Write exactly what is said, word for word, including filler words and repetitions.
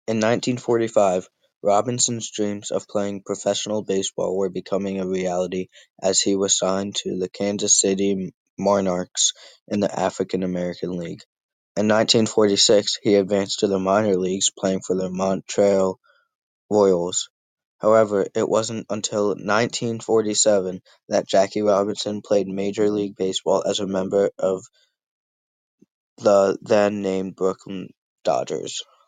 In nineteen forty-five, Robinson's dreams of playing professional baseball were becoming a reality as he was signed to the Kansas City Monarchs in the African American League. In nineteen forty-six, he advanced to the minor leagues playing for the Montreal Royals. However, it wasn't until nineteen forty-seven that Jackie Robinson played Major League Baseball as a member of the then named Brooklyn Dodgers.